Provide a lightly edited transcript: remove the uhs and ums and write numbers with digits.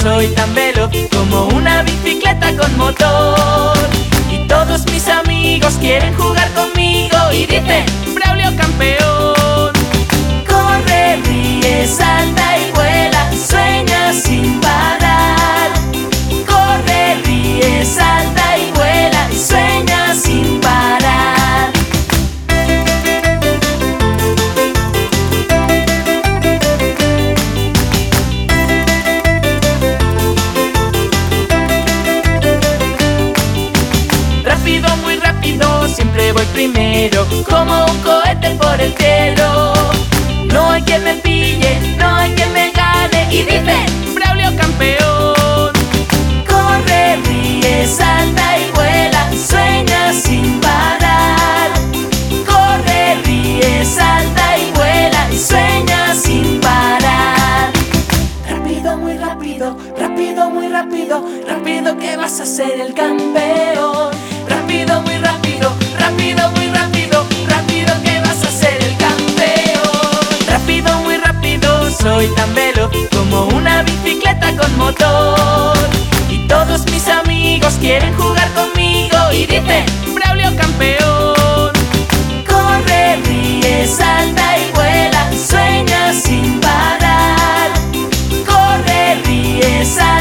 soy tan veloz como una bicicleta con motor. Y todos mis amigos quieren jugar conmigo y dicen: Braulio campeón. Corre, ríe, salta y vuela, sueña sin parar. Corre, ríe, salta y vuela, y sueña sin parar. Rápido, muy rápido, siempre voy primero, como un cohete por el cielo. No hay quien me pille, no hay quien me gane, y dicen: Braulio campeón. Corre, ríe, salta y vuela, sueña sin parar. Corre, ríe, salta y vuela, y sueña sin parar. Rápido, muy rápido, rápido, muy rápido, rápido que vas a ser el campeón. Rápido, muy rápido, rápido, muy rápido, rápido que vas a ser el campeón. Rápido, muy rápido, soy tan veloz como una bicicleta con motor. Y todos mis amigos quieren jugar conmigo y dicen: Braulio campeón. Corre, ríe, salta y vuela, sueña sin parar. Corre, ríe, salta